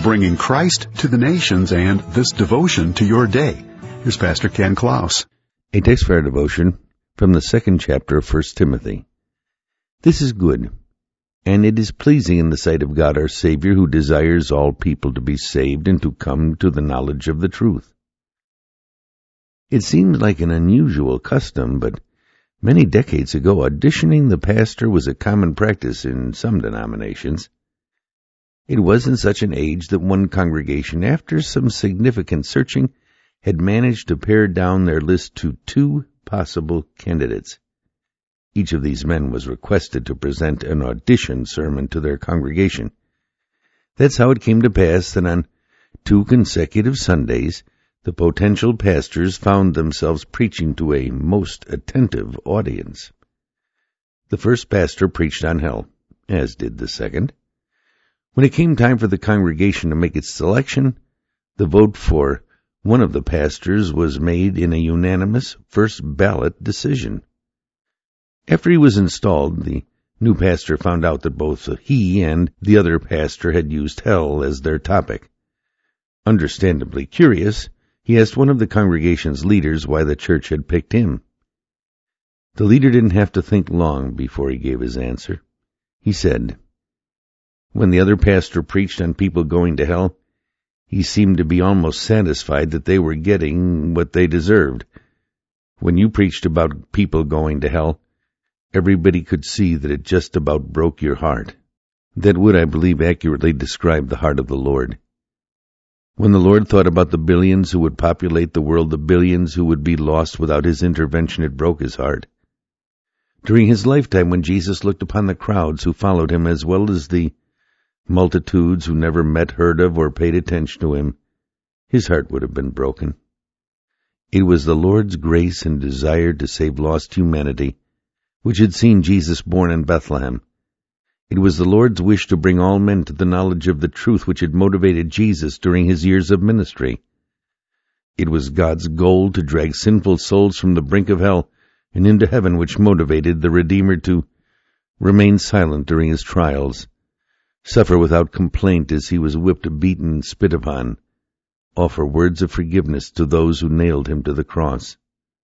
bringing Christ to the nations and this devotion to your day. Here's Pastor Ken Klaus. A text for our devotion from the 2nd chapter of 1 Timothy. This is good, and it is pleasing in the sight of God our Savior, who desires all people to be saved and to come to the knowledge of the truth. It seems like an unusual custom, but many decades ago, auditioning the pastor was a common practice in some denominations. It was in such an age that one congregation, after some significant searching, had managed to pare down their list to 2 possible candidates. Each of these men was requested to present an audition sermon to their congregation. That's how it came to pass that on 2 consecutive Sundays, the potential pastors found themselves preaching to a most attentive audience. The first pastor preached on hell, as did the second. When it came time for the congregation to make its selection, the vote for one of the pastors was made in a unanimous first ballot decision. After he was installed, the new pastor found out that both he and the other pastor had used hell as their topic. Understandably curious, he asked one of the congregation's leaders why the church had picked him. The leader didn't have to think long before he gave his answer. He said, "When the other pastor preached on people going to hell, he seemed to be almost satisfied that they were getting what they deserved. When you preached about people going to hell, everybody could see that it just about broke your heart." That would, I believe, accurately describe the heart of the Lord. When the Lord thought about the billions who would populate the world, the billions who would be lost without His intervention, it broke His heart. During His lifetime, when Jesus looked upon the crowds who followed Him, as well as the multitudes who never met, heard of, or paid attention to Him, His heart would have been broken. It was the Lord's grace and desire to save lost humanity which had seen Jesus born in Bethlehem. It was the Lord's wish to bring all men to the knowledge of the truth which had motivated Jesus during His years of ministry. It was God's goal to drag sinful souls from the brink of hell and into heaven which motivated the Redeemer to remain silent during His trials, suffer without complaint as He was whipped, beaten, and spit upon, offer words of forgiveness to those who nailed Him to the cross.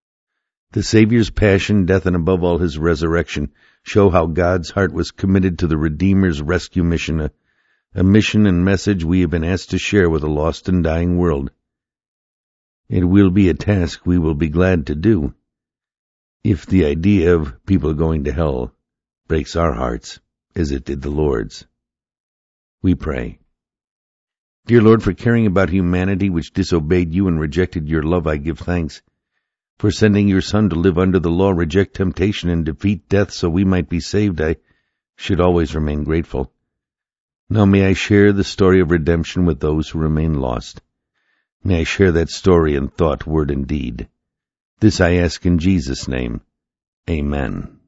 The Savior's passion, death, and above all His resurrection show how God's heart was committed to the Redeemer's rescue mission, a mission and message we have been asked to share with a lost and dying world. It will be a task we will be glad to do, if the idea of people going to hell breaks our hearts as it did the Lord's. We pray. Dear Lord, for caring about humanity which disobeyed You and rejected Your love, I give thanks. For sending Your Son to live under the law, reject temptation, and defeat death so we might be saved, I should always remain grateful. Now may I share the story of redemption with those who remain lost. May I share that story in thought, word, and deed. This I ask in Jesus' name. Amen.